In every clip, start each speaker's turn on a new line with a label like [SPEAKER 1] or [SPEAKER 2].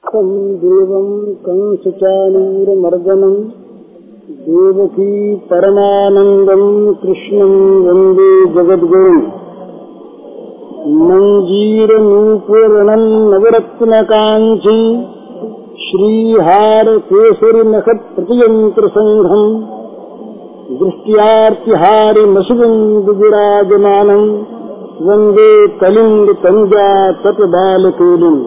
[SPEAKER 1] तं देवं कंसचाणूरमर्दनं देवकी परमानन्दं कृष्णं वन्दे जगद्गुरुम्। मञ्जीरनूपुरणं नवरत्नकाञ्ची श्रीहारकेसरिनखप्रतियन्त्रसङ्घम् दृष्ट्यार्तिहारिमसुगन्धविराजमानं वन्दे कलिङ्गतञ्जातटबालकेलिम्।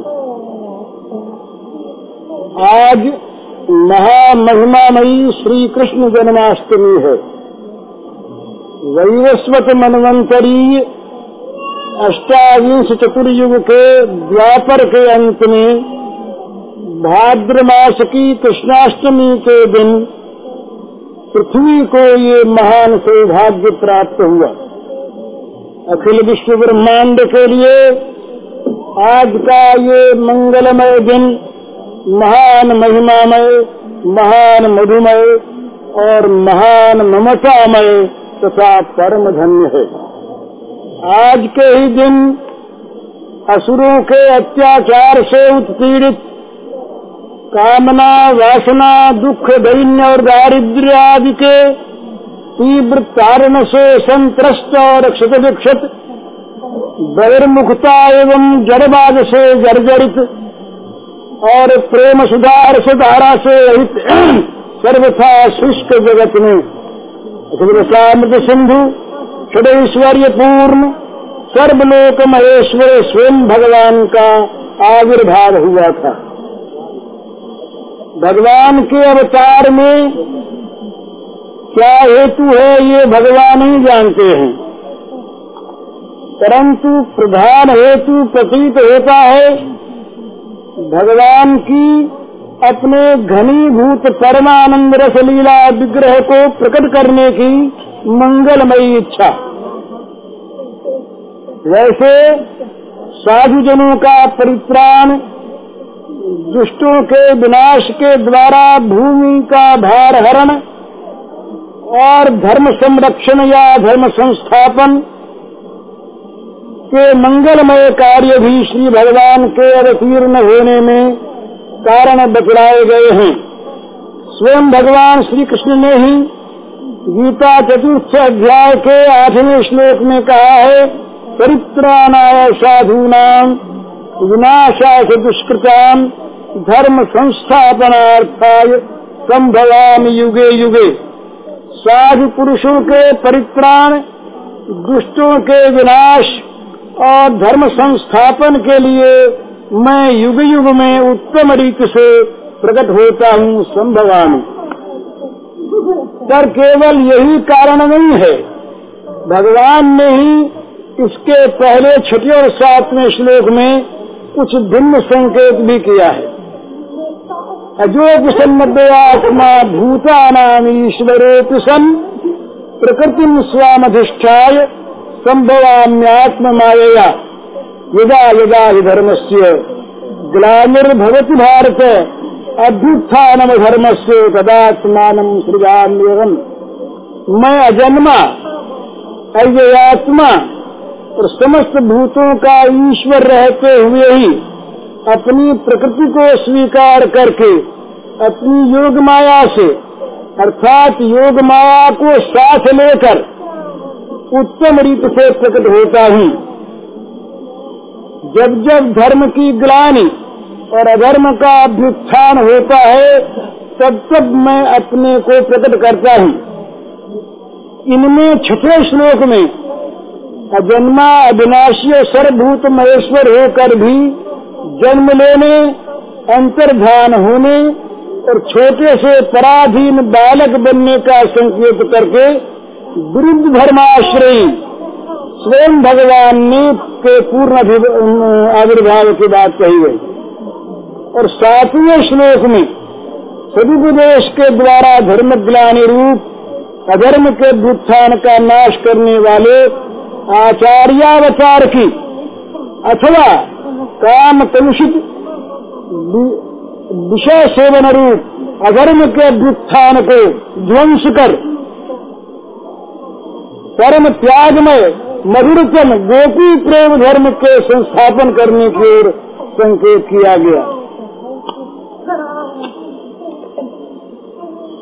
[SPEAKER 1] आज महामहिमामयी श्री कृष्ण जन्माष्टमी है। वैवस्वत मनवंतरी अष्टाविंश चतुर्युग के द्वापर के अंत में भाद्र मास की कृष्णाष्टमी के दिन पृथ्वी को ये महान सौभाग्य प्राप्त हुआ। अखिल विश्व ब्रह्मांड के लिए आज का ये मंगलमय दिन महान महिमामय, महान मधुमय और महान ममतामय तथा परम धन्य है। आज के ही दिन असुरों के अत्याचार से उत्पीड़ित, कामना, वासना, दुख, दैन्य और दारिद्र्य आदि के तीव्र तारण से संत्रस्त और क्षतविक्षत, बहिर्मुखता एवं जड़बाद से जर्जरित और प्रेम सुधार से धारा से रहित सर्वथा शुष्क जगत में अखिलसामृत सिंधु षडैश्वर्य पूर्ण सर्वलोक महेश्वर स्वयं भगवान का आविर्भाव हुआ था। भगवान के अवतार में क्या हेतु है ये भगवान ही जानते हैं, परंतु प्रधान हेतु प्रतीत होता है भगवान की अपने घनीभूत परमानंद रस लीला विग्रह को प्रकट करने की मंगलमयी इच्छा। वैसे साधुजनों का परित्राण, दुष्टों के विनाश के द्वारा भूमि का भार हरण और धर्म संरक्षण या धर्म संस्थापन के मंगलमय कार्य भी श्री भगवान के अवतीर्ण होने में कारण बतलाए गए हैं। स्वयं भगवान श्री कृष्ण ने ही गीता चतुर्थ अध्याय के 8वें श्लोक में कहा है, परित्राणाय साधूनां विनाशाय दुष्कृतां धर्म संस्थापनार्थाय संभवामि युगे युगे। साधु पुरुषों के परित्राण, दुष्टों के विनाश और धर्म संस्थापन के लिए मैं युग युग में उत्तम रीति से प्रकट होता हूँ, संभवामि। पर केवल यही कारण नहीं है, भगवान ने ही इसके पहले 6 और 7वें श्लोक में कुछ भिन्न संकेत भी किया है। अजो सन्नद्यात्मा भूतानां ईश्वरोऽपि सन् प्रकृतिं स्वामधिष्ठाय संभवाम्यात्म मायया यदा यदा हि धर्मस्य ग्लानिर्भवति भारत अभ्युत्थानम धर्मस्य तदात्मानं सृजाम्यहम्। मैं अजन्मा, अव्ययात्मा और समस्त भूतों का ईश्वर रहते हुए ही अपनी प्रकृति को स्वीकार करके अपनी योग माया से अर्थात योग माया को साथ लेकर उत्तम रीति से प्रकट होता हूँ। जब जब धर्म की ग्लानि और अधर्म का अभ्युत्थान होता है तब तब मैं अपने को प्रकट करता हूँ। इनमें 6वें श्लोक में अजन्मा, अविनाशी और सर्वभूत महेश्वर होकर भी जन्म लेने, अंतर्धान होने और छोटे से पराधीन बालक बनने का संकेत करके विरुद्ध धर्माश्रयी स्वयं भगवान ने के पूर्ण आविर्भाव की बात कही गई। और 7वें श्लोक में सदुपदेश के द्वारा धर्म ग्लानि रूप अधर्म के व्युत्थान का नाश करने वाले आचार्यावतार की अथवा काम कलुषित विषय सेवन रूप अधर्म के व्युत्थान को ध्वंस कर परम त्यागमय मधुरतम गोपी प्रेम धर्म के संस्थापन करने की ओर संकेत किया गया।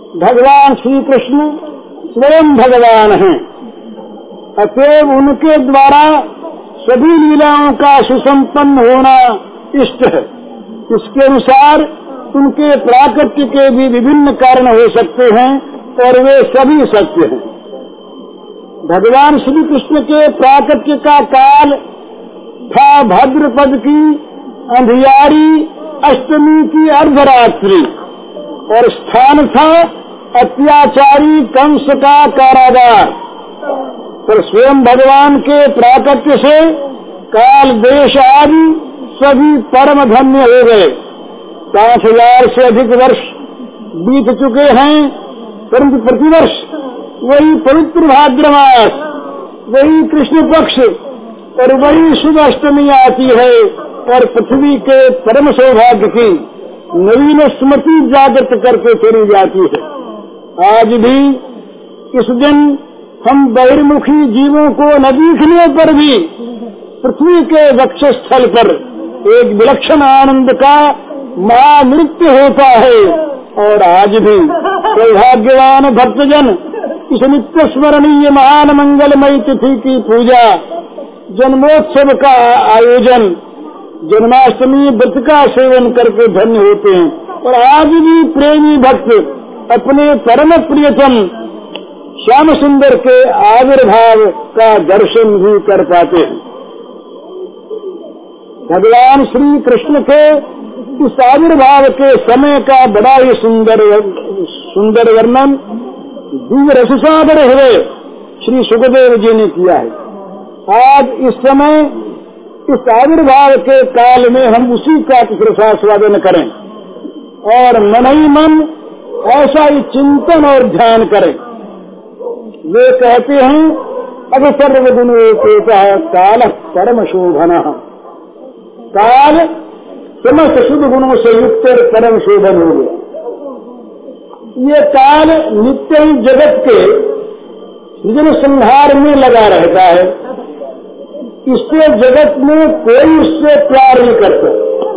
[SPEAKER 1] भगवान श्री कृष्ण स्वयं भगवान हैं, अतएव उनके द्वारा सभी लीलाओं का सुसंपन्न होना इष्ट है। इसके अनुसार उनके प्राकट्य के भी विभिन्न कारण हो सकते हैं और वे सभी सत्य हैं। भगवान श्री कृष्ण के प्राकट्य का काल था भाद्रपद की अंधियारी अष्टमी की अर्धरात्रि और स्थान था अत्याचारी कंस का कारागार। पर स्वयं भगवान के प्राकट्य से काल देश आदि सभी परम धन्य हो गए। 5000 से अधिक वर्ष बीत चुके हैं, परंतु प्रतिवर्ष वही पवित्र भाद्रमास, वही कृष्ण पक्ष और वही शुभ अष्टमी आती है और पृथ्वी के परम सौभाग्य की नवीन स्मृति जागृत करके चली जाती है। आज भी इस दिन हम बहिर्मुखी जीवों को न दिखने पर भी पृथ्वी के वक्ष स्थल पर एक विलक्षण आनंद का महानृत्य होता है। और आज भी सौभाग्यवान भक्तजन इस नित्य स्मरणीय महान मंगलमयी तिथि की पूजा, जन्मोत्सव का आयोजन, जन्माष्टमी व्रत का सेवन करके धन्य होते हैं। और आज भी प्रेमी भक्त अपने परम प्रियतम श्याम सुंदर के आविर्भाव का दर्शन भी कर पाते हैं। भगवान श्री कृष्ण के इस आविर्भाव के समय का बड़ा ही सुंदर वर्णन दिव्य रससागर हुए श्री सुखदेव जी ने किया है। आज इस समय इस आविर्भाव के काल में हम उसी का रसास्वादन करें और मन ही मन ऐसा ही चिंतन और ध्यान करें। वे कहते हैं अब सर्वगुणोपेतः काल परम शोभन, काल समस्त शुभ गुणों से युक्त परम शोभन हो गया। ये काल नित्य ही जगत के सृजन संहार में लगा रहता है। इससे जगत में कोई उससे प्यार नहीं करता।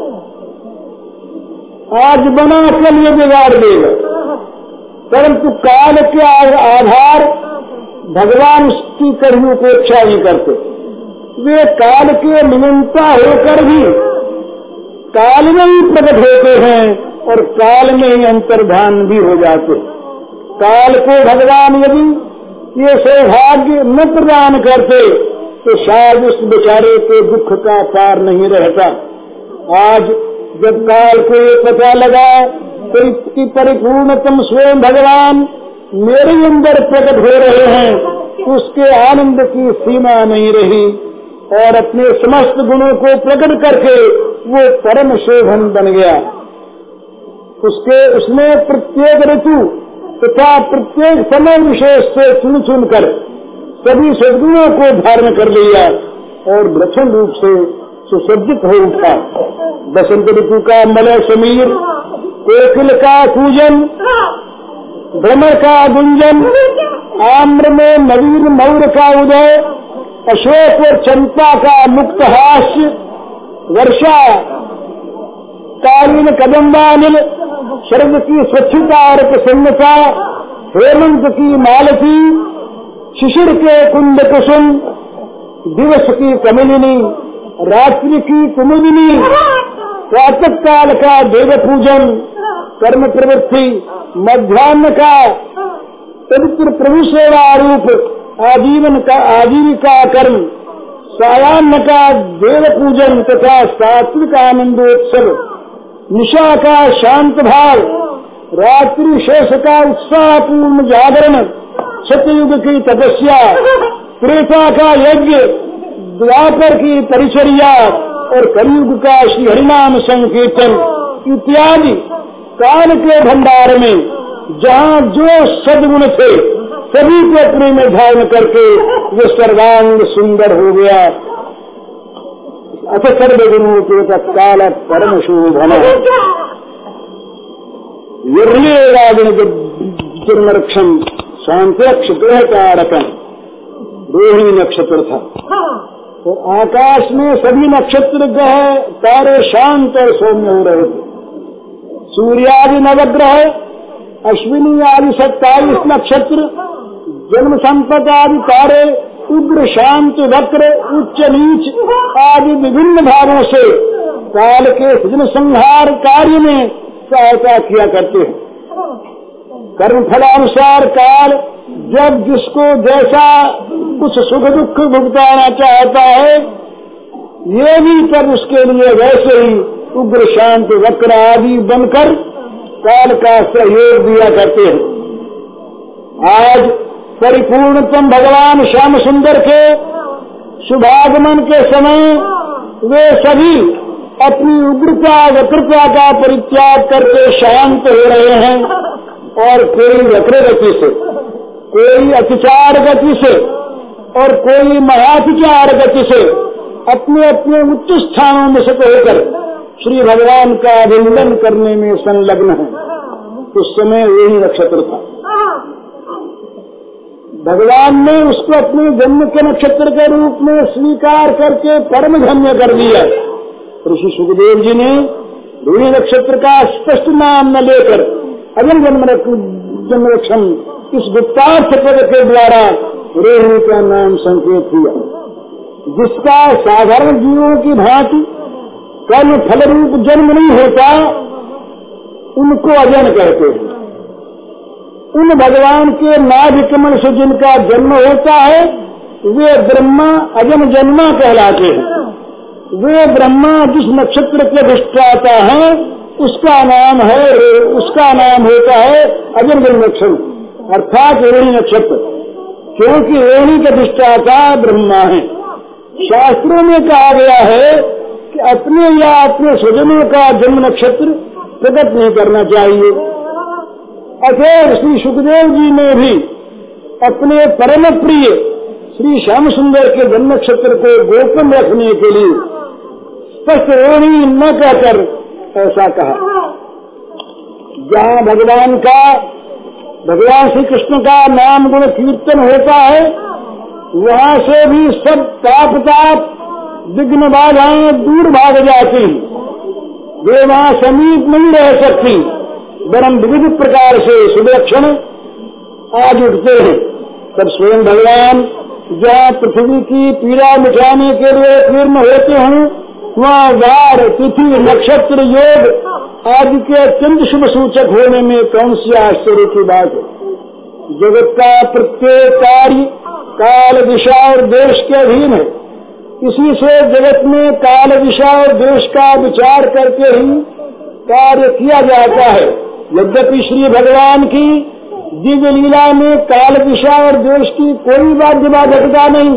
[SPEAKER 1] आज बना कल ये बिगाड़ देगा, परंतु काल के आधार भगवान उसकी कभी उपेक्षा नहीं करते। वे काल के निमंता होकर भी काल में ही प्रकट होते हैं और काल में ही अंतर्धान भी हो जाते। काल को भगवान यदि ये सौभाग्य न प्रदान करते तो शायद उस बेचारे के दुख का पार नहीं रहता। आज जब काल को ये पता लगा तो इसकी परिपूर्णतम स्वयं भगवान मेरे अंदर प्रकट हो रहे हैं, उसके आनंद की सीमा नहीं रही और अपने समस्त गुणों को प्रकट करके वो परम शोभन बन गया। उसने प्रत्येक ऋतु तथा प्रत्येक समय विशेष से चुन चुन कर सभी सद्गुणों को धारण कर लिया और प्रथम रूप से सुसज्जित हो उठा। बसंत ऋतु का मलय समीर, कोकिल का कूजन, भ्रमर का गुंजन, आम्र में नवीन मौर का उदय, अशोक और चंपा का मुक्त हास्य, वर्षा कालीन कदम्बानिल, शरद की स्वच्छता और प्रसन्नता, हेमंत की मालती, शिशिर के कुंद कुसुम, दिवस की कमलिनी, रात्रि की कुमुदिनी, प्रातः काल का देव पूजन, कर्म प्रवृत्ति, मध्याह्न का पवित्र प्रभु सेवा रूप आजीविका कर्म, सायाह्न का देव पूजन तथा सात्विक आनंदोत्सव, निशा का शांत भाव, रात्रि शेष का उत्साहपूर्ण जागरण, सतयुग की तपस्या, त्रेता का यज्ञ, द्वापर की परिचर्या और कलयुग का श्री हरिनाम संकीर्तन इत्यादि काल के भंडार में जहाँ जो सद्गुण थे सभी को अपने में धारण करके वो सर्वांग सुंदर हो गया। अथ सर्वगुणों के तत्काल परम शोभन जन्मरक्षम शांतिरक्ष ग्रह कारकम, रोहिणी नक्षत्र था। तो आकाश में सभी नक्षत्र ग्रह तारे शांत और सौम्य हो रहे थे। सूर्यादि नवग्रह अश्विनी आदि 27 नक्षत्र, जन्म संपदा आदि तारे, उग्र शांत वक्र उच्च नीच आदि विभिन्न भावों से काल के सृजन संहार कार्य में सहायता किया करते हैं। कर्म फलानुसार काल जब जिसको जैसा कुछ सुख दुख भुगताना चाहता है, ये भी तब उसके लिए वैसे ही उग्र शांत वक्र आदि बनकर काल का सहयोग दिया करते हैं। आज परिपूर्णतम भगवान श्याम सुंदर के शुभागमन के समय वे सभी अपनी उग्रता वक्रता का परित्याग करके शांत हो रहे हैं और कोई वक्र गति से, कोई अतिचार गति से और कोई महातिचार गति से अपने अपने उच्च स्थानों में से होकर श्री भगवान का अभिनंदन करने में संलग्न है। उस समय वही नक्षत्र था। भगवान ने उसको अपने जन्म के नक्षत्र के रूप में स्वीकार करके परम धन्य कर दिया। ऋषि सुखदेव जी ने रोहिणी नक्षत्र का स्पष्ट नाम न लेकर अजन जन्म रक्षण इस गुप्तार्थ पद के द्वारा रोहिणी का नाम संकेत किया, जिसका साधारण जीवों की भांति कर्म फल रूप जन्म नहीं होता, उनको अजन कहते हैं। उन भगवान के नाभि कमल से जिनका जन्म होता है वे ब्रह्मा अजन जन्मा कहलाते हैं। वे ब्रह्मा जिस नक्षत्र के अधिष्ठाता है उसका नाम होता है अजन जन्म नक्षत्र, अर्थात रोहिणी नक्षत्र, क्योंकि रोहिणी के अधिष्ठाता ब्रह्मा है। शास्त्रों में कहा गया है कि अपने या अपने स्वजनों का जन्म नक्षत्र प्रकट नहीं करना चाहिए। अतः श्री सुखदेव जी ने भी अपने परम प्रिय श्री श्याम सुंदर के जन्म नक्षत्र को गोपन रखने के लिए स्पष्ट रोहिणी न कहकर ऐसा कहा। जहाँ भगवान श्री कृष्ण का नाम गुण कीर्तन होता है, वहाँ से भी सब ताप विघ्न बाधाएं दूर भाग जाती, वे वहाँ समीप नहीं रह सकती, वरम विविध प्रकार से सुलक्षण आज उठते हैं। तब स्वयं भगवान जहाँ पृथ्वी की पीड़ा मिटाने के लिए तीर्ण होते हैं, वहाँ वार तिथि नक्षत्र योग आदि के अत्यंत शुभ सूचक होने में कौन सी आश्चर्य की बात है। जगत का प्रत्येक कार्य काल दिशा और देश के अधीन है। इसी से जगत में काल दिशा और देश का विचार करके ही कार्य किया जाता है। यद्यपि श्री भगवान की दिव्य लीला में काल दिशा और देश की कोई बाध्य बाधकता नहीं,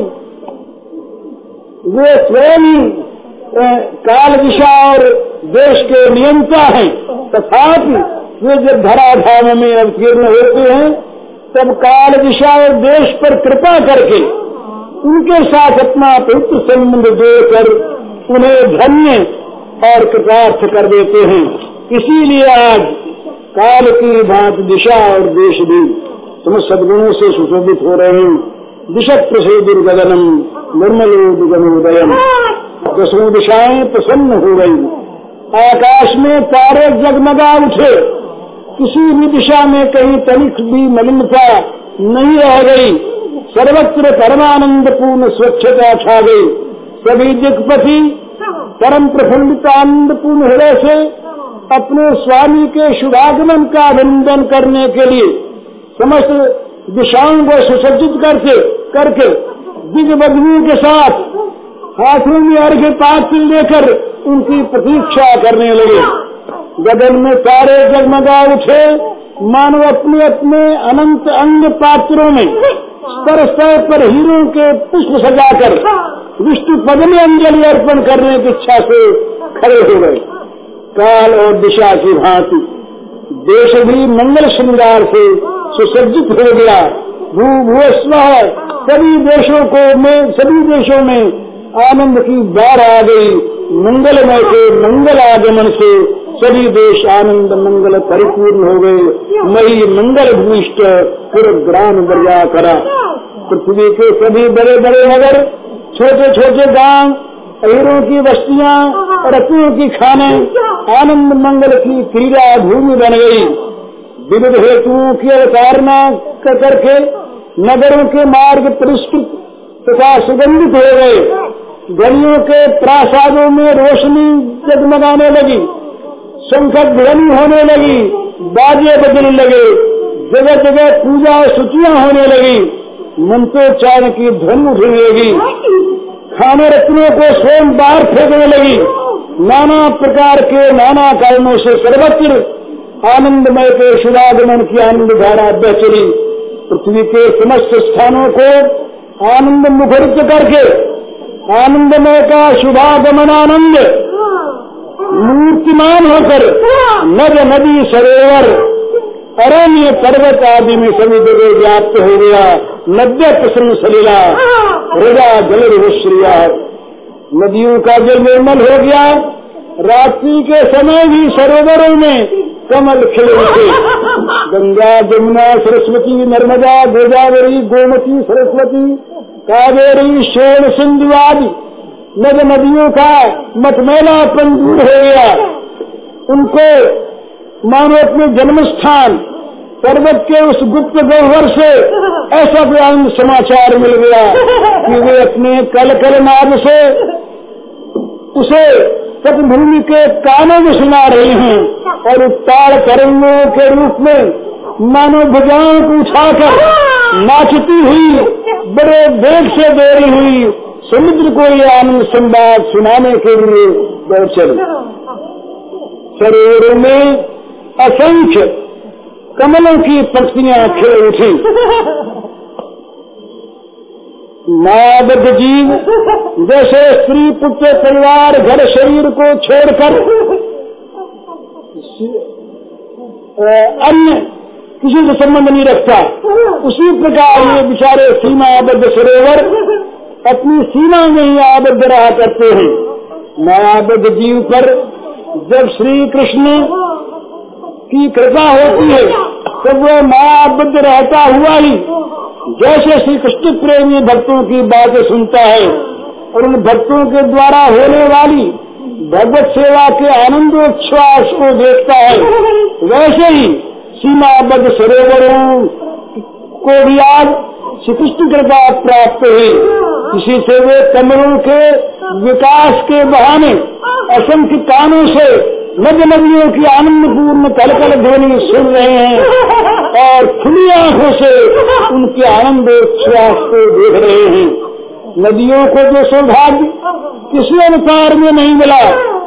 [SPEAKER 1] वे स्वयं काल दिशा और देश के नियंता हैं। तथापि वे जब धराधाम में अवतीर्ण होते हैं तब काल दिशा और देश पर कृपा करके उनके साथ अपना पवित्र संबंध जोड़कर उन्हें धन्य और कृतार्थ कर देते हैं। इसीलिए आज काल की भांति दिशा और देश भी समस्त सद्गुणों से सुशोभित हो रहे हैं। दिशत प्रसिद्धिर्गगनम निर्मलोदयम, दसों दिशाएं प्रसन्न हो गई। आकाश में तारे जगमगा उठे, किसी भी दिशा में कहीं तनिक भी मलिनता नहीं रह गई। सर्वत्र परमानंद पूर्ण स्वच्छता छा गई। सभी दिक्पति परम प्रफुल्लित आनंद पूर्ण हृदय से अपने स्वामी के शुभागमन का अभिनंदन करने के लिए समस्त दिशाओं को सुसज्जित करके दिव्य बदबू के साथ हाथों में अर्घ्य पात्र लेकर उनकी प्रतीक्षा करने लगे। गगन में तारे जगमगा उठे, मानव अपने अपने अनंत अंग पात्रों में स्तर स्तर पर हीरों के पुष्प सजाकर विष्णु पद में अंजलि अर्पण करने की इच्छा से खड़े हो गए। काल और दिशा की भांति देश भी मंगल श्रृंगार से सुसज्जित हो गया। भूभुवस्व सभी देशों में आनंद की बाढ़ आ गई। मंगलमय के मंगल आगमन से सभी देश आनंद मंगल परिपूर्ण हो गए। मई मंगल भूष्ट पुरग्राम दर्जा करा। पृथ्वी के सभी बड़े बड़े नगर, छोटे छोटे गांव, हीरों की बस्तियां, रत्नों की खाने, आनंद मंगल की क्रीड़ा भूमि बन गई। विविध हेतुओं की अवतारणा करके नगरों के मार्ग परिष्कृत तथा सुगंधित हो गए। गलियों के प्रासादों में रोशनी जगमगाने लगी, शंख ध्वनि होने लगी, बाजे बजने लगे, जगह जगह पूजा और सूचियां होने लगी, मंत्रोच्चारण की ध्वनि उठने लगी, खाने रत्नों को स्वयं बाहर फेंकने लगी। नाना प्रकार के नाना कारणों से सर्वत्र आनंदमय के शुभागमन की आनंद धारा बह चली। पृथ्वी के समस्त स्थानों को आनंद मुखरित करके आनंदमय का शुभागमन आनंद मूर्तिमान होकर नद नदी सरोवर अरण्य पर्वत आदि में सभी जगह व्याप्त हो गया। नद्य प्रसन्न सलीला हृदय जल श्रिया, नदियों का जल निर्मल हो गया। रात्रि के समय भी सरोवरों में कमल खिले उठे। गंगा जमुना सरस्वती नर्मदा गोदावरी गोमती सरस्वती कावेरी शोण सिंधु आदि नद नदियों का मटमैलापन दूर हो गया। उनको मानो अपने जन्म स्थान पर्वत के उस गुप्त गह्वर से ऐसा आनंद समाचार मिल गया कि वे अपने कल कल नाद से उसे तटभूमि के कानों में सुना रही हैं और उत्ताल तरंगों के रूप में मानो भुजाओं को उठाकर नाचती हुई बड़े वेग से दौड़ी हुई समुद्र को ये आनंद संवाद सुनाने के लिए दौड़ चली। सरोवरों में असंख्य कमलों की पंक्तियां खिल उठी। मायाबद्ध जीव जैसे स्त्री पुत्र परिवार घर शरीर को छोड़कर अन्य किसी से संबंध नहीं रखता, उसी प्रकार ये बेचारे सीमाबद्ध सरोवर अपनी सीमा में ही आबद्ध रहा करते हैं। मायाबद्ध जीव पर जब श्री कृष्ण की कृपा होती है तब वो मायाबद्ध रहता हुआ ही जैसे श्री कृष्ण प्रेमी भक्तों की बातें सुनता है और उन भक्तों के द्वारा होने वाली भगवत सेवा के आनंदोच्छ्वास को देखता है, वैसे ही सीमाबद्ध सरोवरों को भी आज श्री कृष्ण कृपा प्राप्त हुई। इसी से वे कमलों के विकास के बहाने असंख्य कानों से नद नदियों की आनंदपूर्ण कलकल ध्वनि सुन रहे हैं और खुली आंखों से उनके आनंदोच्छ्वास को देख रहे हैं। नदियों को जो सौभाग्य किसी अवतार में नहीं मिला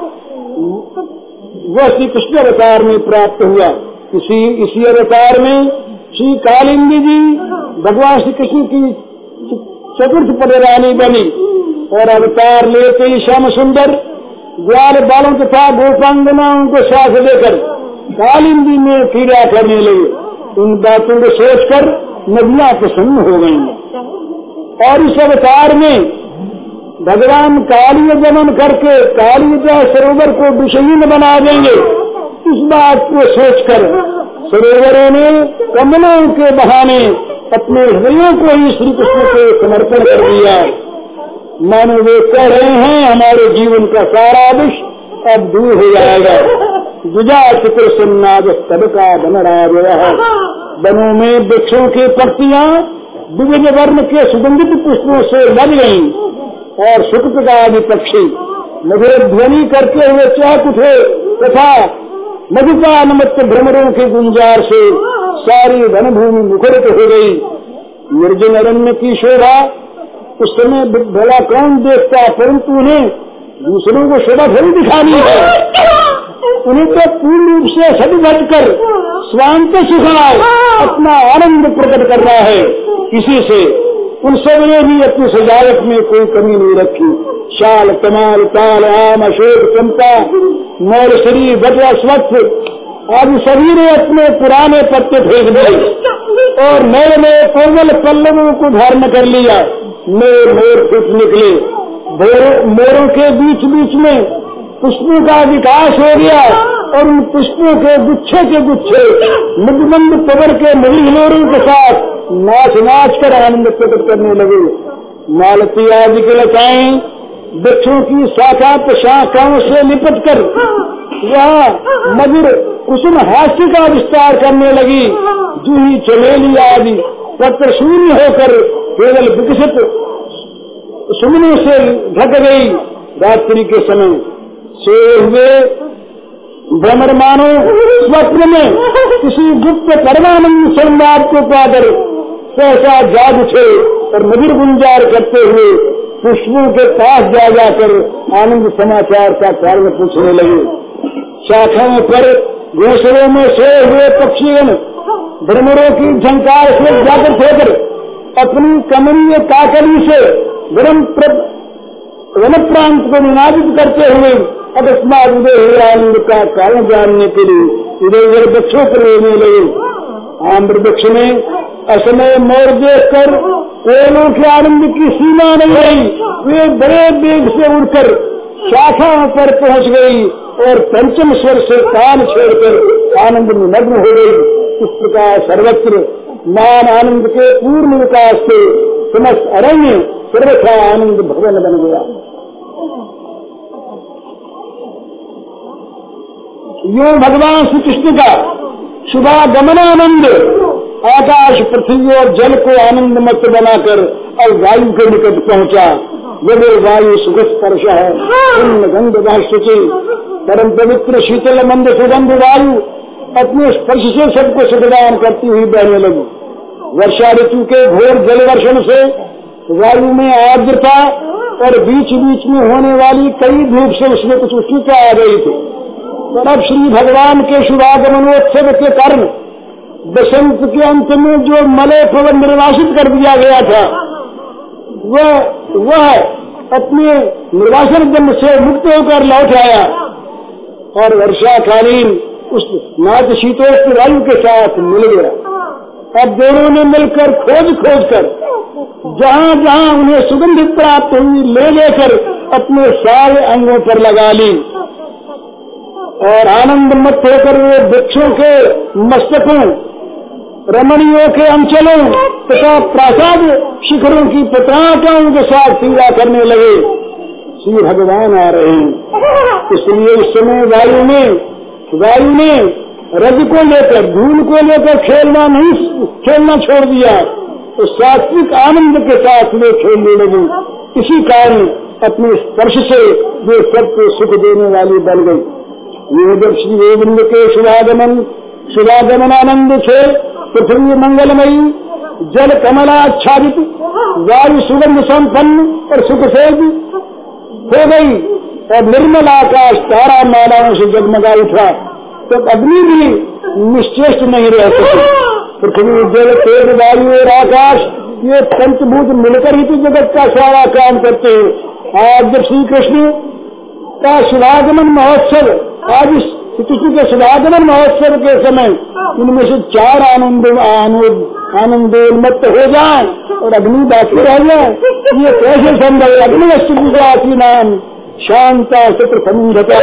[SPEAKER 1] वह श्री कृष्ण अवतार में प्राप्त हुआ। इसी अवतार में श्री कालिंदी जी भगवान श्री कृष्ण की चतुर्थ पदरानी बनी और अवतार लेते ही श्याम सुंदर ग्वाल बालों तथा गोपांगनाओं को साथ लेकर कालिंदी में क्रीड़ा करने लगे। उन बातों को सोचकर नदियां प्रसन्न हो गईं और इस अवतार में भगवान काली गमन करके कालिया सरोवर को विषहीन बना देंगे। इस बात को सोचकर सरोवरों ने कमलों के बहाने अपने हृदयों को ही श्री कृष्ण को समर्पण कर दिया। मानो वे कह रहे हैं हमारे जीवन का सारा विष अब दूर हो जाएगा। गुजा चित्र सुन्नाद सबका धनराज है। वनों में वृक्षों की पत्तियां विविध वर्ण के सुगंधित पुष्पों से लग गयी और सुकृत का आदि पक्षी मधुर ध्वनि करके हुए चहक उठे तथा मधुका नमत भ्रमरों के गुंजार से सारी वनभूमि मुखरित हो गई। निर्जन अरण्य की शोभा उस समय भला कौन देखता, परंतु उन्हें दूसरों को शोभा थोड़ी दिखानी है। उन्हें तो पूर्ण रूप से सद घटकर स्वांत सुखाए अपना आनंद प्रकट कर रहा है। इसी से उन सब ने भी अपनी सजावट में कोई कमी नहीं रखी। शाल कमाल ताल आम अशोक चंपा मोर श्री बटवा स्वच्छ आदि सभी ने अपने पुराने पत्ते फेंक दिए और नए नए कोमल पल्लवों को धारण कर लिया। नए मोर फूट निकले। मोरों के बीच बीच में पुष्पों का विकास हो गया और उन पुष्पों के गुच्छे मुदमंद पवर के मणि हिलोरों के साथ नाच नाच कर आनंद प्रकट करने लगे। मालती आदि के लताएं वृक्षों की शाखा शाखाओं से लिपट कर वह मधुर कुसुम हास्य का विस्तार करने लगी। जूही चमेली आदि पत्र शून्य होकर केवल विकसित सुमनों से ढक गई। रात्रि के समय सोए हुए भ्रमर मानो स्वप्न में किसी गुप्त परमानंद संवाद को पाकर सहसा जाग उठे और मधुर गुंजार करते हुए पुष्पों के पास जा जाकर आनंद समाचार का कारण पूछने लगे। शाखाओं पर घोंसलों में सोए हुए पक्षीगण भ्रमरों की झंकार से जागृत होकर अपनी कमनीय काकली से वन प्रांत को निनादित करते हुए अकस्मात उदय हुए आनंद का कारण जानने के लिए इधर उधर वृक्षों पर लेने लगे। आम्र वृक्ष में असमय मोर देखकर कोयलों के आनंद की सीमा नहीं रही। वे बड़े वेग से उड़कर शाखाओं पर पहुंच गई और पंचम स्वर से ताल छेड़कर आनंद में मग्न हो गई। इस प्रकार सर्वत्र मान आनंद के पूर्ण विकास से समस्त अरण्य सर्वथा आनंद भवन बन गया। यो भगवान श्री कृष्ण का शुभागमनानंद आकाश पृथ्वी और जल को आनंद मत बनाकर और वायु के निकट पहुंचा। जब वायु सुख स्पर्श है गंध शुचि परम पवित्र शीतल मंद सुगंध वायु अपने स्पर्श से सबको सुखदान करती हुई बहने लगी। वर्षा ऋतु के घोर जल वर्षण से वायु में आर्द्रता और बीच बीच में होने वाली कई धूप से उसमें कुछ उष्णता आ गई थी। और अब श्री भगवान के शुभागमनोत्सव के कारण बसंत के अंत में जो मलय पवन निर्वासित कर दिया गया था वह अपने निर्वासन दंड से मुक्त होकर लौट आया और वर्षाकालीन उस नादशीतोष्ण वायु के साथ मिल गया। अब दोनों ने मिलकर खोज कर जहाँ जहाँ उन्हें सुगंध प्राप्त हुई ले लेकर अपने सारे अंगों पर लगा ली और आनंद मत होकर वे वृक्षों के मस्तकों रमणियों के अंचलों तथा प्रासाद शिखरों की पताकाओं के साथ क्रीड़ा करने लगे। श्री भगवान आ रहे हैं। इसलिए उस समय वायु ने रज को लेकर धूल को लेकर खेलना छोड़ दिया तो सात्विक आनंद के साथ वे खेलने लगी। इसी कारण अपने स्पर्श से वे सबको सुख देने वाली बन गई। ये जब श्री गोविंद के शुभागमनानंद थे पृथ्वी मंगलमयी जल कमलाच्छादित वायु सुगंध संपन्न और सुख से हो गई और निर्मल आकाश तारा मालाओं से जगमगा उठा तब अग्नि भी निश्चेष्ट नहीं रह सके। पृथ्वी जल तेज वायु और आकाश ये पंचभूत मिलकर ही तो जगत का सारा काम करते हैं। आज जब श्री कृष्ण का शुभागमन महोत्सव आज श्री कृष्ण के शुभागमन महोत्सव के समय इनमें से चार आनंदोन्मत्त हो जाए और अग्नि बाकी रह जाए ये कैसे संभव। अग्नि नाम शांता सत्र समुद्रता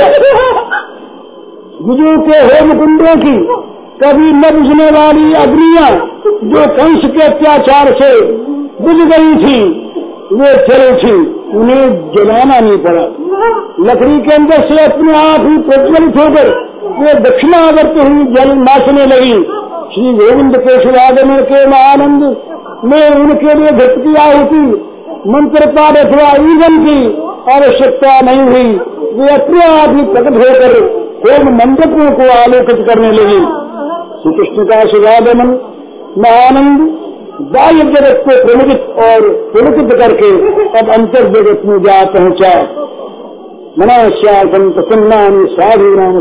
[SPEAKER 1] गुजों के होम कुंडों की कभी न बुझने वाली अग्नियां जो कंस के अत्याचार से बुझ गई थी वे चल उठी उन्हें जलाना नहीं पड़ा। लकड़ी के अंदर से अपने आप ही प्रज्वलित होकर वे दक्षिणावर्त हुई जल नाचने लगी। श्री गोविंद के शुभागमन के आनंद में उनके लिए घट की आहुति मंत्र पाठ अथवा ईंधन की आवश्यकता नहीं हुई। वे अपने आप ही प्रकट होकर होम मंडपों को आलोकित करने लगी। श्री कृष्ण का शुभागमन महानंद बाह्य जगत को प्रमुदित और पुलकित करके अब अंतर जगत में जा पहुंचा। मनाश्यासन प्रसन्नानि साधु नाम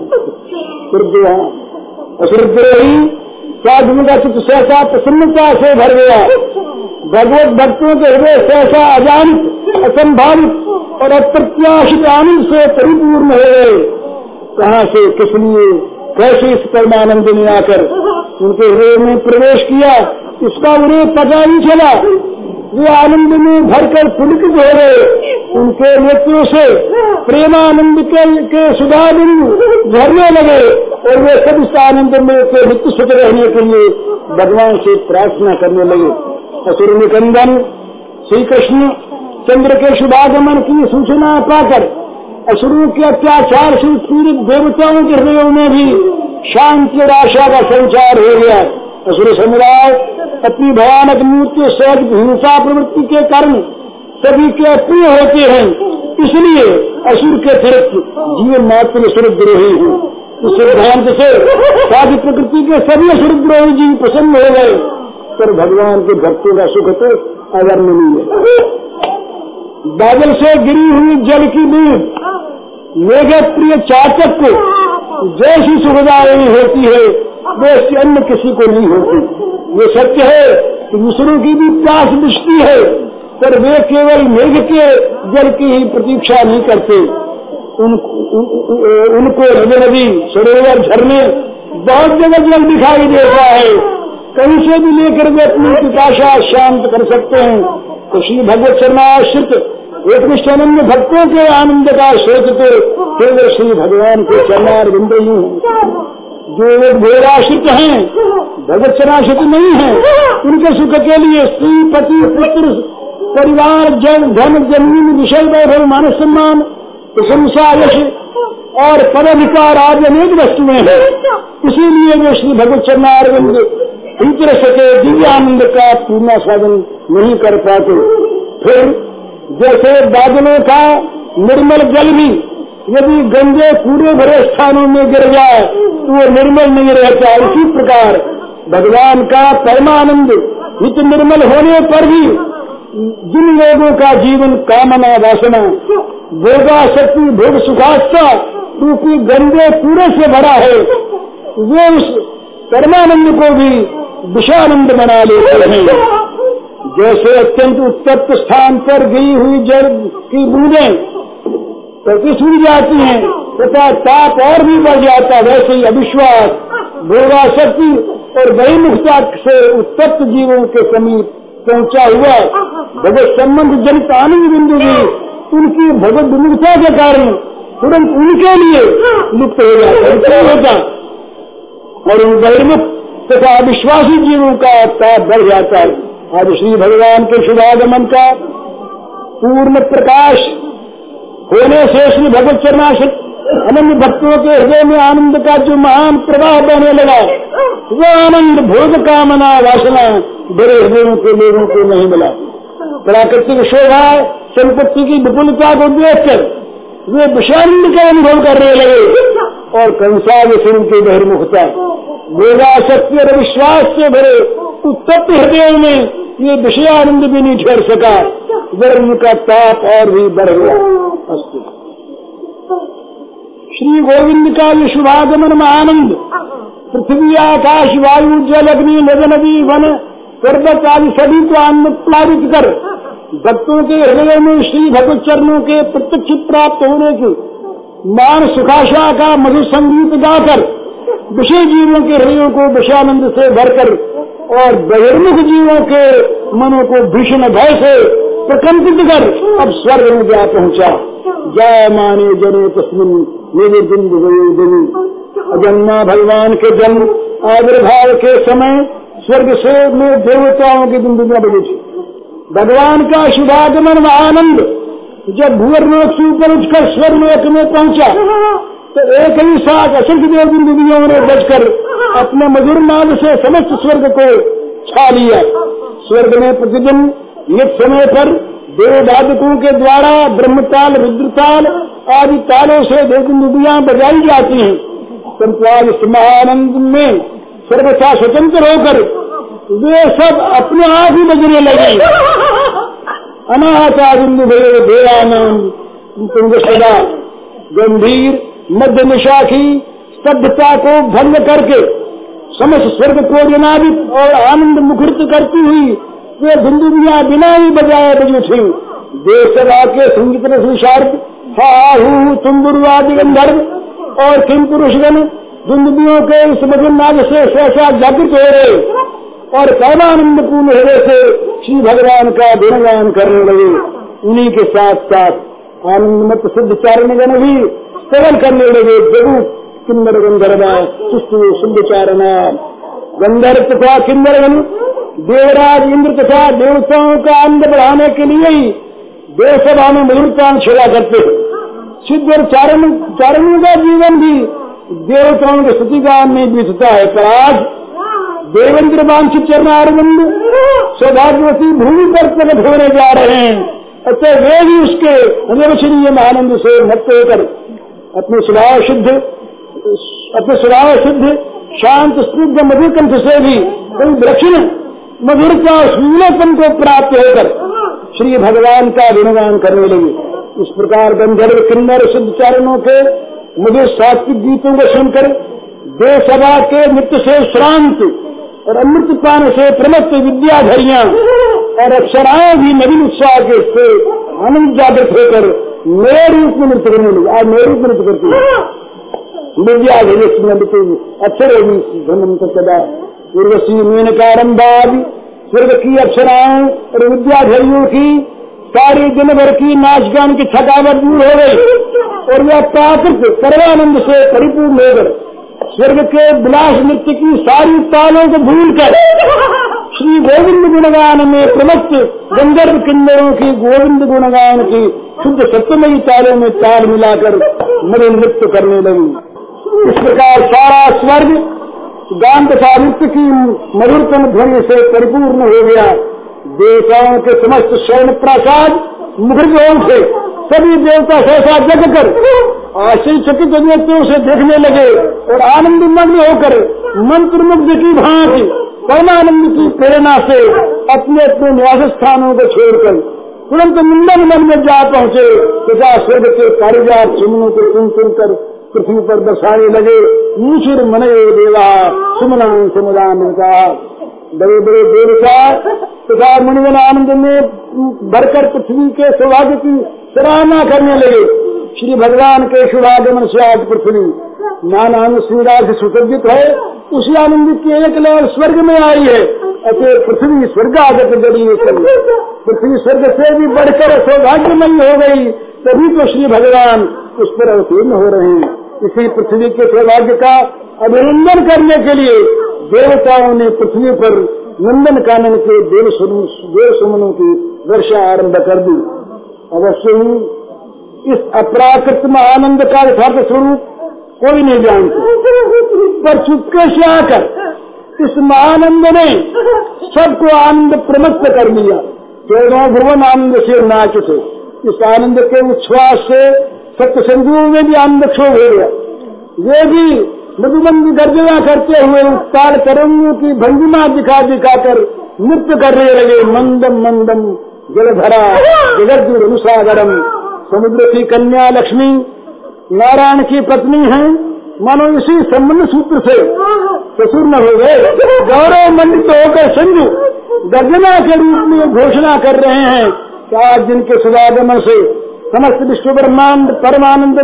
[SPEAKER 1] असुरद्रोही साधु का चित्त सहसा प्रसन्नता से भर गया। भगवत भक्तों के हृदय सहसा अजानित असंभावित और अप्रत्याशित आनंद से परिपूर्ण हो गए। कहाँ से किस लिए कैसे इस परमानंद ने आकर उनके हृदय में प्रवेश किया इसका उन्हें पता नहीं चला। वे आनंद में भरकर पुलकित हो गए। उनके नेत्रों से प्रेमानंद के सुधा बिंदु झरने लगे और वे सब इस आनंद में नित्य सुख रहने के लिए भगवान से प्रार्थना करने लगे। असुर निकंदन श्री कृष्ण चंद्र के शुभागमन की सूचना पाकर असुरों के अत्याचार से पीड़ित देवताओं के हृदयों में भी शांति और आशा का संचार हो गया। असुर समुदाय अपनी भयानक मूर्ति सहज हिंसा प्रवृत्ति के कारण सभी के अप्रिय होते हैं, इसलिए असुर के अतिरिक्त जीव मात्र असुरद्रोही हैं। इस सिद्धांत से साधी प्रकृति के सभी असुरद्रोही जीव प्रसन्न हो गए, पर भगवान के भक्तों का सुख तो अवर्णनीय है। बादल से गिरी हुई जल की बूंद मेघ प्रिय चातक को जैसी सुखदायी होती है वैसी अन्य किसी को नहीं होती। ये सत्य है कि दूसरों की भी प्यास बुझती है, पर वे केवल मेघ के जल की ही प्रतीक्षा नहीं करते। उनको नदी सरोवर झरने बहुत जगह जल दिखाई देता है, कहीं से भी लेकर वे अपनी पिपाशा शांत कर सकते हैं। तो श्री भगवत शरणाश्रित एकनिष्ठानंद भक्तों के आनंद का सोचते केवल श्री भगवान के चरणारविंद ही हैं। जो लोग भोगाश्रित हैं, भगवत शरणाश्रित नहीं है, उनके सुख के लिए स्त्री पति पुत्र परिवार जन धन जमीन विषय वैभव मान सम्मान प्रशंसा यश और पदाधिकार आदि अनेक वस्तुएं हैं। इसीलिए वे श्री भगवत चरणारविंद भीतर सके दिव्य आनंद का पूर्ण साधन नहीं कर पाते। फिर जैसे बादलों का निर्मल जल भी यदि गंदे कूड़े भरे स्थानों में गिर जाए तो वो निर्मल नहीं रहता, इसी प्रकार भगवान का परमानंद नित्य निर्मल होने पर भी जिन लोगों का जीवन कामना वासना भोगासक्ति भोग सुखास्था रूपी गंदे कूड़े से भरा है, वे उस परमानंद को भी विषानंद बना लेते हैं। जैसे अत्यंत उत्तप्त स्थान पर गिरी हुई जल की बूंदें सूख जाती हैं तथा ताप और भी बढ़ जाता, वैसे ही अविश्वास भोगासक्ति और बहिर्मुखता से उत्तप्त जीवों के समीप पहुंचा हुआ भगवत संबंध जनित आनंद बिंदु भी उनकी भगवत विमुखता के कारण तुरंत उनके लिए लुप्त हो जाता और उन बहिर्मुख तथा अविश्वासी जीवों का ताप बढ़ जाता है। आज श्री भगवान के शुभागमन का पूर्ण प्रकाश होने से श्री भगवत चरणाश्रित अनन्य भक्तों के हृदय में आनंद का जो महान प्रवाह बहने लगा, वो आनंद भोग कामना वासना बड़े हृदयों के लोगों को नहीं मिला। प्राकृतिक शोभा संपत्ति की विपुलता को देखकर वे विषानंद का अनुभव करने लगे और कंसाल स्वरूप की बहिर्मुखता भोगासक्ति और विश्वास से भरे उत्तप्त हृदयों में ये विषयानंद भी नहीं ठहर सका, गर्म का ताप और भी बढ़ गया। अस्तु श्री गोविंद का ये शुभागमन महानंद पृथ्वी आकाश वायु जल अग्नि नद नदी वन पर्वत आदि सभी को आनंद प्लावित कर भक्तों के हृदय में श्री भगवत चरणों के प्रत्यक्ष प्राप्त होने की मान सुखाशा का मधुर संगीत गाकर विषय जीवों के हृदयों को विषयानंद से भरकर और बहिर्मुख जीवों के मनों को भीषण भय से प्रकंपित कर अब स्वर्ग में जा पहुंचा। जय माने जने तस्मिन मेरे दिन अजन्मा भगवान के जन्म आविर्भाव के समय स्वर्ग से में देवताओं की दुनिया बनी थी। भगवान का शुभागमन आनंद जब भूवर्लोक से ऊपर उठकर स्वर्ग लोक में पहुंचा तो एक ही साथ असंख्य देवदियों ने बजकर अपने मधुर नाद से समस्त स्वर्ग को छा लिया। स्वर्ग में प्रतिदिन एक समय पर देववादकों के द्वारा ब्रह्मताल रुद्रताल आदि तालों से देवदियां बजाई जाती हैं, परंतु आज इस महानंद में सर्वथा स्वतंत्र होकर वे सब अपने आप ही बजने लगे। अनाथ आदिंद देवानंद सदा गंभीर मध्य निशा की स्तब्धता को भंग करके समस्त स्वर्ग को जनादित और आनंद मुखरित करती हुई वे धुंधुबियां बिना ही बजाए बज उठी। देव सभा के संगीत रसार्थ हाहू तुम्बुरवादि गंधर्व और किम पुरुषगण धुंधुबियों के इस मधुर नाद से सहसा जागृत हो रहे और परमानंद पूर्ण हृदय से श्री भगवान का गुणगान करने लगे। उन्हीं के साथ साथ आनंदमत सिद्ध चारणगण भी स्तवन करने लगे। जगू किन्नर गंधर्वा सुस्तु शुद्ध चारणा गंधर्व तथा किन्नरगण देवराज इंद्र तथा देवताओं का आनंद बढ़ाने के लिए ही देव सभा में मधुरता छेड़ा करते हैं। सिद्ध और चारणों का जीवन भी देवताओं के स्तुतिगान में बीतता है। पर आज देवेंद्र वांछित चरणारविंद सौभाग्यवती भूमि पर प्रकट होने जा रहे हैं। अतः वे भी उसके अनिर्वचनीय आनंद से मत होकर अपने स्वभाव शुद्ध शांत स्निग्ध मधुर कंठ से भी कोई दक्षिण मधुरता सूलपन को प्राप्त होकर श्री भगवान का गुणगान करने लगे। इस प्रकार गंधर्व किन्नर सिद्ध चारणों के मधुर सात्विक गीतों को सुनकर देव सभा के नृत्य से श्रांत और अमृत पान से प्रमत्त विद्याधरियां और अप्सराएं भी नवीन उत्साह के से आनंद जागृत होकर मेरे रूप में नृत्य करने लगे। आज मेरे रूप में नृत्य करती है विद्याधरी अक्षर सदा उर्वशी मेनकारंबाद स्वर्ग की अप्सराओं और विद्याधरियों की सारी दिन भर की नाच गान की थकावट दूर हो गई और वह प्राकृत सर्वानंद से परिपूर्ण होकर स्वर्ग के विलास नृत्य की सारी तालों को भूलकर श्री गोविंद गुणगान में प्रमत्त गंधर्व किन्नरों की गोविंद गुणगान की शुद्ध सत्यमयी तालों में ताल मिलाकर मधुर नृत्य करने लगी। इस प्रकार सारा स्वर्ग गान तथा नृत्य की मधुरतम ध्वनि से परिपूर्ण हो गया। देवताओं के समस्त स्वर्ण प्रासाद मुखर से सभी देवता सहसा जग कर आश्चर्यचकित नेत्रों से देखने लगे और आनंद मग्न होकर मंत्र मुग्ध की भांति परमानंद की प्रेरणा से अपने अपने निवास स्थानों को छोड़कर तुरंत मुंडन मन में जा पहुंचे तथा स्वर्ग के पारिजात सुमनों को चुन चुन कर पृथ्वी पर बरसाने लगे। ईश्वर मनये देवा सुमनान समुदान का बड़े बड़े देवता तथा मुनिगण आनंद में भरकर पृथ्वी के सौभाग्य की सराहना करने लगे। श्री भगवान के शुभागमन से आज पृथ्वी नानान श्रीराज से सुसज्जित है। उसी आनंद की एक लहर स्वर्ग में आई है। अतः पृथ्वी स्वर्गागत गई। पृथ्वी स्वर्ग से भी बढ़कर सौभाग्यमयी हो गई, तभी तो श्री भगवान उस पर अवतीर्ण हो रहे हैं। इसी पृथ्वी के सौभाग्य का अभिनंदन करने के लिए देवताओं ने पृथ्वी पर नंदन कानन के देव सुमनों की वर्षा आरंभ कर दी। अवश्य ही इस अपराकृत आनंद का यथार्थ स्वरूप कोई नहीं जानते, पर चुपके से आकर इस महानंद ने सबको आनंद प्रमत्त कर दिया। चौदह भुवन आनंद से नाच थे। इस आनंद के उच्छ्वास से सप्त सिंधुओं में भी आनंद क्षोभ हो गया। वे भी मधुबंद गर्जना करते हुए उत्ताल तरंगों की भंगिमा दिखा दिखाकर नृत्य करने लगे। मंदम मंदम जलधरा जगद्गुरु अनुसागरम। समुद्र की कन्या लक्ष्मी नारायण की पत्नी है। मानो इसी संबंध सूत्र से ससुर न हो गए। गौरव मंडित होकर संजू गर्जना के रूप में घोषणा कर रहे हैं कि आज जिनके शुभागमन से समस्त विश्व ब्रह्मांड परमानंद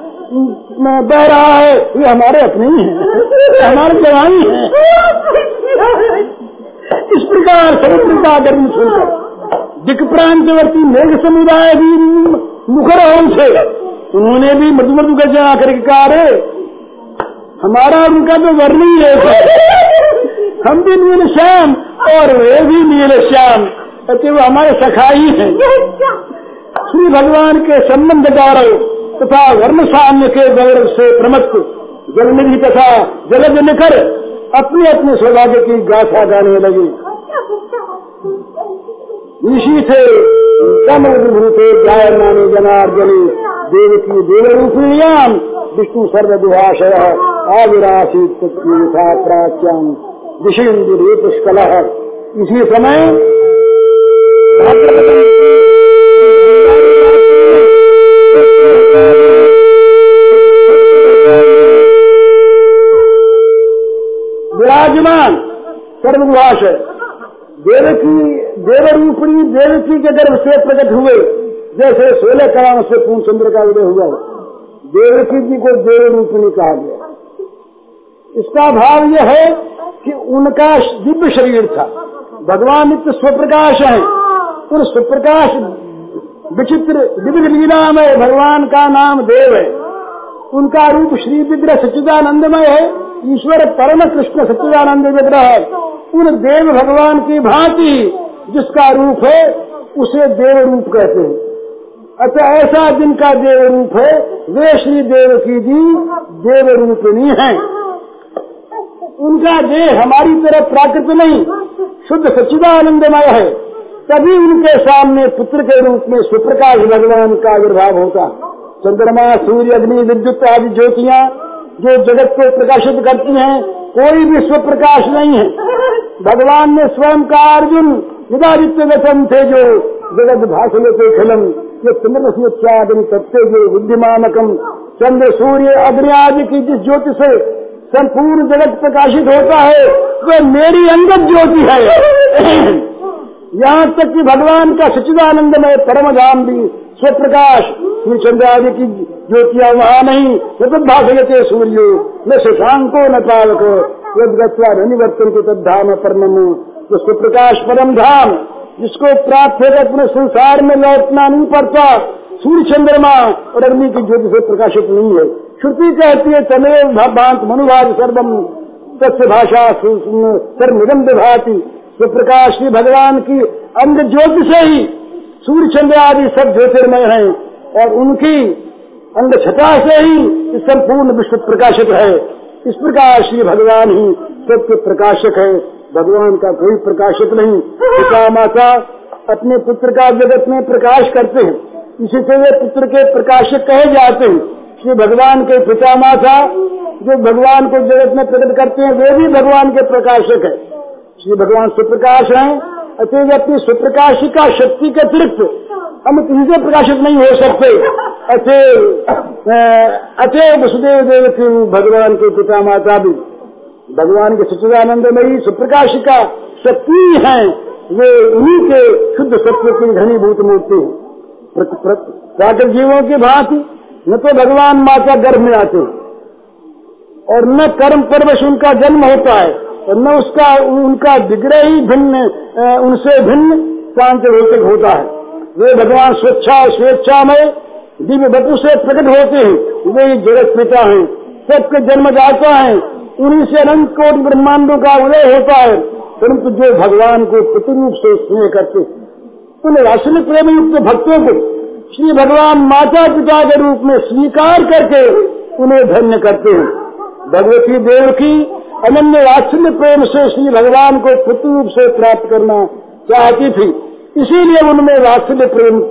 [SPEAKER 1] में बह रहा है, ये हमारे अपने ही हैं, हमारे जवानी हैं। इस प्रकार समुद्र का गर्म सुनकर दिक प्रांतवर्ती मेघ समुदाय भी मुखर होंगे। उन्होंने भी मधुमधु गर्जना करके कहा, रे हमारा उनका तो वर्ण ही है, हम भी नील श्याम और वे भी नील श्याम, वो हमारे सखाई हैं। श्री भगवान के संबंध गौरव तथा वर्ण साम्य के गौरव से प्रमत्त जलनिधि तथा जलद निकर अपने अपने सौभाग्य की गाथा गाने लगे। ऋषि थे समूर्ते जायमाने जनार्दनी देवकी देवरूपिण्याम विष्णु सर्वदुहाशय आविरासीत प्राच्याम विषेन्द्र पुष्कल। इसी समय विराजमान सर्वदुहाशय देवरूपिणी देवकी के गर्भ से प्रकट हुए, जैसे 16 कलाओं से पूर्ण चंद्र का उदय हुआ। देवकी जी को देवरूपिणी कहा गया। इसका भाव यह है कि उनका दिव्य शरीर था। भगवान नित्य स्वप्रकाश है। उन स्वप्रकाश विचित्र विविध लीला में भगवान का नाम देव है। उनका रूप श्री विग्रह सच्चिदानंदमय है। ईश्वर परम कृष्ण सच्चिदानंद विग्रह है। उन देव भगवान की भांति जिसका रूप है उसे देव रूप कहते हैं। अच्छा ऐसा जिनका देव रूप है वे श्री देवकी जी देव रूपिणी हैं। उनका देह हमारी तरह प्राकृत नहीं, शुद्ध सच्चिदानंदमय है। तभी उनके सामने पुत्र के रूप में सुप्रकाश भगवान का आविर्भाव होता। चंद्रमा, सूर्य, अग्नि, विद्युत आदि ज्योतियाँ जो जगत को प्रकाशित करती हैं, कोई भी स्वप्रकाश नहीं है। भगवान ने स्वयं का अर्जुन विदादित्य वचन थे जो जगत भाषलते खलम, ये चंद्रमसी तत्व जो बुद्धिमानकम, चंद्र सूर्य अग्नि आदि की जिस ज्योति से संपूर्ण जगत प्रकाशित होता है वह मेरी अंगत ज्योति है। यहाँ तक कि भगवान का सच्चिदानंदमय परम धाम भी स्वप्रकाश श्री चंद्र आदि की ज्योतियाँ वहाँ नहीं। भाषयते सूर्यो न शशांको न पावक यद्गत्वा निवर्तन के तद्धाम परम, तो स्वप्रकाश परम धाम जिसको प्राप्त होकर अपने संसार में लौटना नहीं पड़ता, सूर्य चंद्रमा और अग्नि की ज्योति से प्रकाशित नहीं है। श्रुति कहती है तमेव भांत मनुभाग सर्वम तस्य भाषा सर्वमिदं विभाति। स्वप्रकाश श्री भगवान की अंग ज्योति से ही सूर्य चंद्र आदि सब ज्योतिर्मय हैं और उनकी अंग छटा से ही संपूर्ण विश्व प्रकाशित है। इस प्रकार श्री भगवान ही सबके प्रकाशक है, भगवान का कोई प्रकाशक नहीं। पिता माता अपने पुत्र का जगत में प्रकाश करते हैं, इसी से वे पुत्र के प्रकाशक कहे जाते हैं। श्री भगवान के पिता माता जो भगवान को जगत में प्रकट करते हैं वे भी भगवान के प्रकाशक है। श्री भगवान सुप्रकाश हैं, अतएव अपनी सुप्रकाशिका शक्ति के अतिरिक्त हम इनसे प्रकाशित नहीं हो सकते। अतएव वसुदेव देव की भगवान के पिता माता भी भगवान के सच्चिदानंदमयी सुप्रकाशिका शक्ति हैं, वे उन्हीं के शुद्ध सत्य की घनीभूत मूर्ति है। प्राकृत जीवों की भांति न तो भगवान माता गर्भ में आते और न कर्म परवश उनका जन्म होता है और न उनका विग्रह ही भिन्न उनसे भिन्न शांत भौतिक होता है। वे भगवान स्वेच्छा में दिव्य वपु से प्रकट होते हैं, वे जगत पिता हैं, सबके जन्मदाता हैं, उन्हीं से अनंत कोटि ब्रह्मांडों का उदय होता है। परंतु जो भगवान को प्रतिरूप से स्नेह करते उन राशि प्रेम युक्त भक्तों को श्री भगवान माता पिता के रूप में स्वीकार करके उन्हें धन्य करते हैं। भगवती देव की अनन्य वात्सल्य प्रेम से श्री भगवान को पुत्र रूप से प्राप्त करना चाहती थी, इसीलिए उनमें वात्सल्य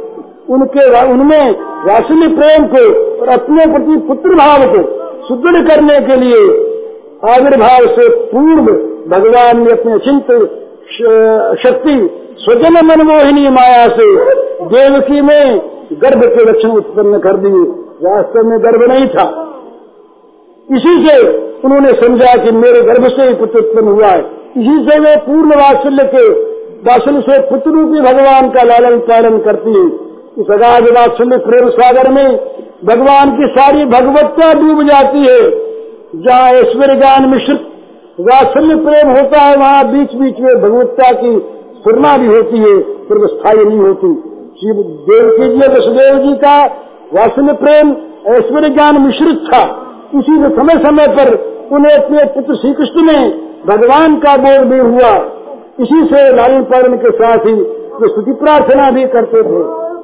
[SPEAKER 1] प्रेम को और अपने प्रति पुत्र भाव को सुदृढ़ करने के लिए आविर्भाव से पूर्व भगवान ने अपने अचिंत शक्ति स्वजन मनमोहिनी माया से देवकी में गर्भ के लक्षण उत्पन्न कर दिए। वास्तव में गर्भ नहीं था, इसी से उन्होंने समझा कि मेरे गर्भ से ही पुत्र उत्पन्न हुआ है। इसी से वे पूर्ण वात्सल्य से पुत्र रूपी भगवान का लालन पालन करती है। इस अगाध वात्सल्य प्रेम सागर में भगवान की सारी भगवत्ता डूब जाती है। जहाँ ऐश्वर्य ज्ञान मिश्रित वात्सल्य प्रेम होता है वहाँ बीच बीच में भगवत्ता की स्फुरना भी होती है, पर स्थायी नहीं होती। श्री देवकी जी वसुदेव जी का वात्सल्य प्रेम ऐश्वर्य ज्ञान मिश्रित था, इसी में समय समय पर उन्हें अपने पुत्र श्री कृष्ण में भगवान का बोध भी हुआ। इसी से लालन पालन के साथ ही वे स्तुति प्रार्थना भी करते थे।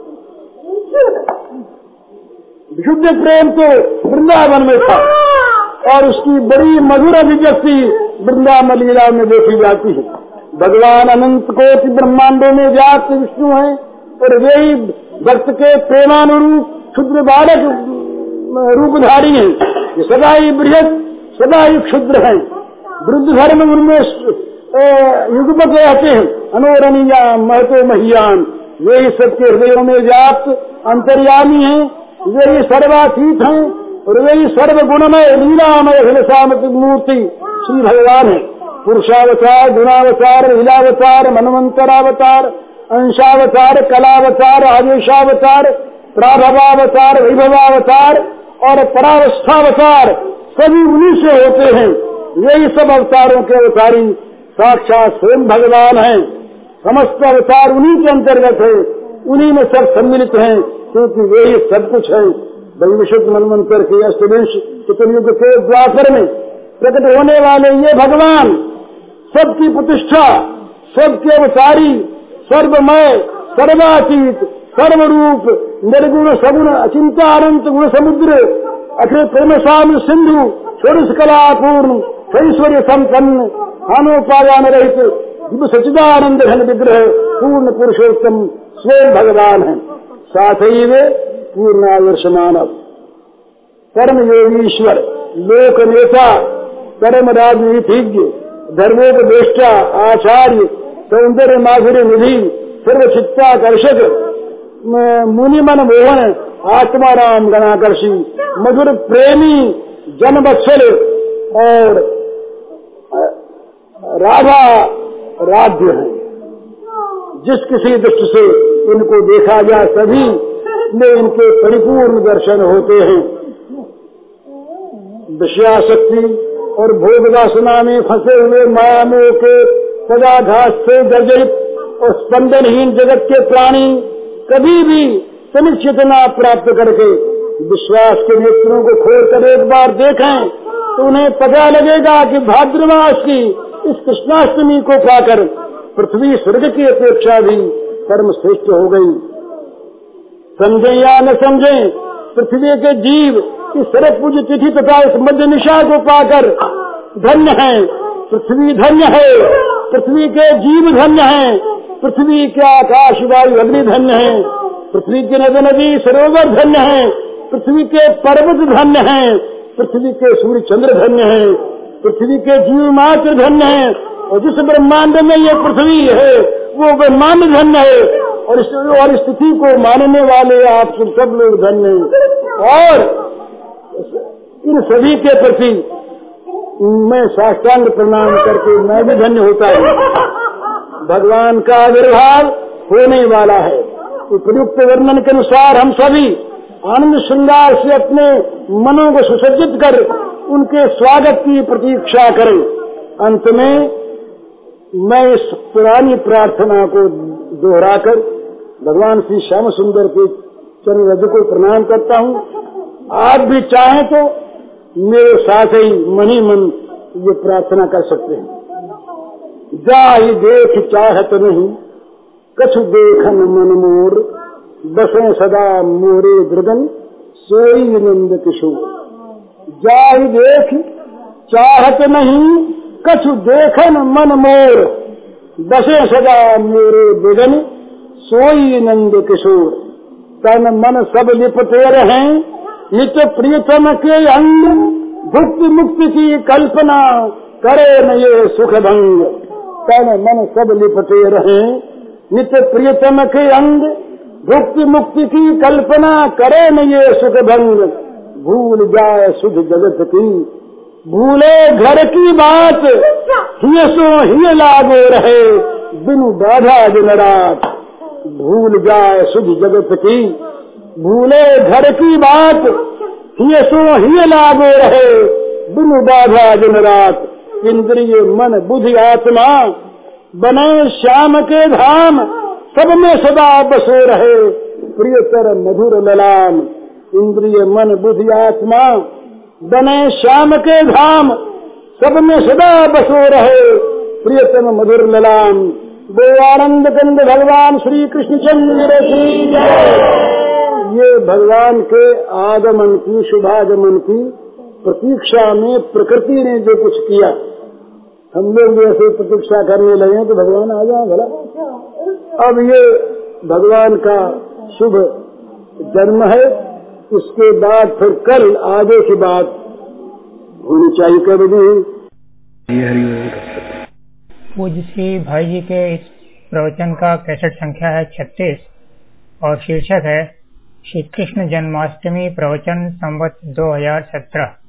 [SPEAKER 1] विशुद्ध प्रेम तो वृंदावन में था और उसकी बड़ी मधुर अभिव्यक्ति वृंदावन लीला में देखी जाती है। भगवान अनंत कोटि ब्रह्मांडों में व्याप्त विष्णु है और वे ही भक्त के प्रेमानुरूप क्षुद्र बालक रूपधारी हैं। ये सदा ही बृहद सदा ही क्षुद्र हैं। वृद्ध धर्म उनमें युगपत रहते हैं, अनोरणीयान महतो महियान, वे ही सबके हृदयों में व्याप्त अंतर्यामी हैं, वे ही सर्वातीत हैं और वे ही सर्वगुणमय लीलामय हिलसामती मूर्ति श्री भगवान है। पुरुषावतार, गुणावतार, लीलावतार, मनवंतरावतार, अंशावतार, कलावतार, आदेशावतार, प्राभवावतार, वैभवावतार और परावस्थावतार सभी उन्हीं से होते हैं। यही सब अवतारों के अवतारी साक्षात स्वयं भगवान हैं। समस्त अवतार उन्हीं के अंतर्गत है, उन्हीं में सब सम्मिलित हैं, क्योंकि वे ही सब कुछ है। वैवस्वत मनवंतर के अष्टविंश चतुर्युग के द्वापर में प्रकट होने वाले ये भगवान सबकी प्रतिष्ठा, सबके अवतारी, सर्वमय, सर्वातीत, सर्वरूप निर्गुण सगुण अचिंत्य अनंत गुण समुद्र अखिल प्रेम साम्र सिंधु षोडश कला पूर्ण ऐश्वर्य संपन्न हानोपादान रहित दिव्य सच्चिदानंद घन विग्रह पूर्ण पुरुषोत्तम स्वयं भगवान है। साथ ही वे पूर्णादर्श मानव परम योगीश्वर लोक नेता परम राजनीतिज्ञ धर्मोपदेष्टा आचार्य सौंदर्य माधुर्य निधि सर्वचित्ताकर्षक मुनि मन मोहन आत्माराम गणाकर्षी मधुर प्रेमी जनवत्सल और राधा राध्य है। जिस किसी दृष्टि से इनको देखा जाए सभी में इनके परिपूर्ण दर्शन होते हैं। विषयाशक्ति और भोग वासना में फंसे हुए मायामोह के पदाघात से जर्जरित और स्पंदनहीन जगत के प्राणी कभी भी तनिक चेतना प्राप्त करके विश्वास के नेत्रों को खोलकर एक बार देखें तो उन्हें पता लगेगा कि भाद्रमास की इस कृष्णाष्टमी को पाकर पृथ्वी स्वर्ग की अपेक्षा भी परम श्रेष्ठ हो गई। समझे या न समझे, पृथ्वी के जीव इस सर्व पूज्य तिथि तथा इस मध्य निशा को पाकर धन्य है। पृथ्वी धन्य है, पृथ्वी के जीव धन्य है, पृथ्वी के आकाश वायु अग्नि धन्य है, पृथ्वी के नदी नदी सरोवर धन्य है, पृथ्वी के पर्वत धन्य है, पृथ्वी के सूर्य चंद्र धन्य है, पृथ्वी के जीव मात्र धन्य है। और जिस ब्रह्मांड में ये पृथ्वी है वो ब्रह्मांड धन्य है। और इस तिथि को मानने वाले आप सब लोग धन्य हैं। और इन सभी के प्रति मैं साष्टांग प्रणाम करके मैं भी धन्य होता हूँ। भगवान का आविर्भाव होने वाला है। उपयुक्त वर्णन के अनुसार हम सभी आनंद श्रृंगार से अपने मनों को सुसज्जित कर उनके स्वागत की प्रतीक्षा करें। अंत में मैं इस पुरानी प्रार्थना को दोहराकर भगवान श्री श्याम सुंदर के चरण रज को प्रणाम करता हूँ। आप भी चाहें तो मेरे साथ ही मन ही मन ये प्रार्थना कर सकते हैं। जाहि देख चाहत नहीं कछु देखन मन मोर, बसें सदा मोरे दृगन सोई नंद किशोर। जाहि देख चाहत नहीं कछु देखन मन मोर, बसें सदा मोरे दृगन सोई नंद किशोर। तन मन सब लिपटे रहें नित प्रियतम के अंग, भुक्ति मुक्ति की कल्पना करे न ये सुख भंग। तन मन सब लिपटे रहें नित प्रियतम के अंग, भुक्ति मुक्ति की कल्पना करे न ये सुख भंग। भूल जाए सुध जगत की भूले घर की बात, हिय सो हिय लागो रहे बिनु बाधा दिन रात। भूल जाए सुध जगत की भूले घर की बात, हिय सो हिय लागो रहे बिनु बाधा दिन रात। इंद्रिय मन बुद्धि आत्मा बने श्याम के धाम, सब में सदा बसो रहे प्रियतर मधुर ललाम। इंद्रिय मन बुद्धि आत्मा बने श्याम के धाम, सब में सदा बसो रहे प्रियतम मधुर ललाम। वो आनंद कंद भगवान श्री कृष्ण चंद्र की जय। ये भगवान के आगमन की शुभागमन की प्रतीक्षा में प्रकृति ने जो कुछ किया, हम लोग ऐसे प्रतीक्षा करने लगे तो भगवान आ जाए भला। अब ये भगवान का शुभ जन्म है, उसके बाद फिर कल आगे की बात होनी चाहिए। कब
[SPEAKER 2] पूज्य श्री भाई जी के इस प्रवचन का कैसेट संख्या है 36 और शीर्षक है श्री कृष्ण जन्माष्टमी प्रवचन संवत 2017।